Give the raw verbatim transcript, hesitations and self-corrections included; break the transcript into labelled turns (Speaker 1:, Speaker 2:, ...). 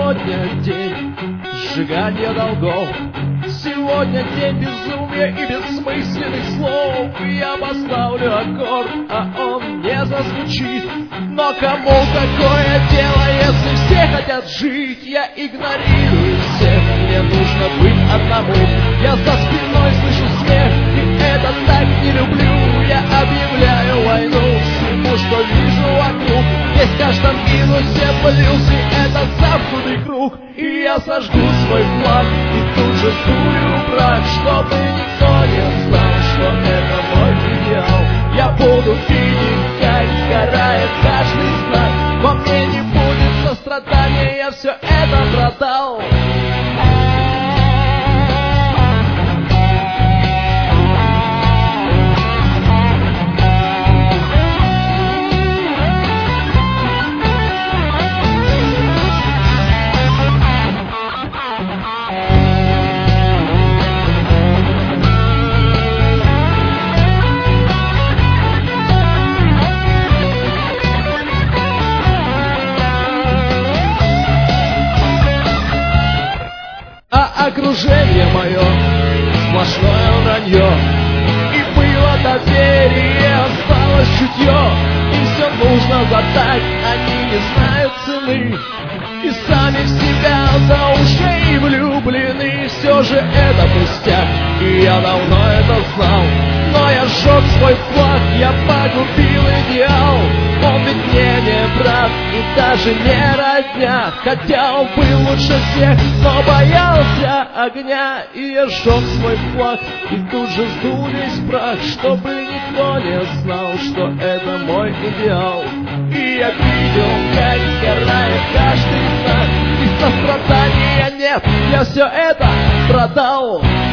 Speaker 1: сегодня день сжигания долгов. Сегодня день безумия и бессмысленных слов. Я поставлю аккорд, а он не зазвучит. Но кому какое дело, если все хотят жить? Я игнорирую всех, мне нужно быть одному. Я за спиной слышу смех, и это так не люблю. Я объявляю войну всему, что вижу вокруг. Здесь в каждом минусе плюс, и это замкнутый круг. И я сожгу свой флаг, и тут же дую брак, чтобы никто не знал, что это мой идеал. Я буду видеть, как сгорает каждый знак. Во мне не будет сострадания, я все это продал. Окружение мое сплошное вранье, и было доверие, осталось чутье. Им все нужно задать, они не знают цены, и сами в себя до ушей влюблены. Все же это пустяк, и я давно это знал. Но я сжег свой флаг, я погубил идеал. Он ведь мне не брат и даже не родня, хотя он был лучше всех, но боялся огня. И я сжег свой флаг, и тут же сдул весь прах, чтобы никто не знал, что это мой идеал. И я видел, как сгорает каждый знак, и сострадания нет, я все это продал.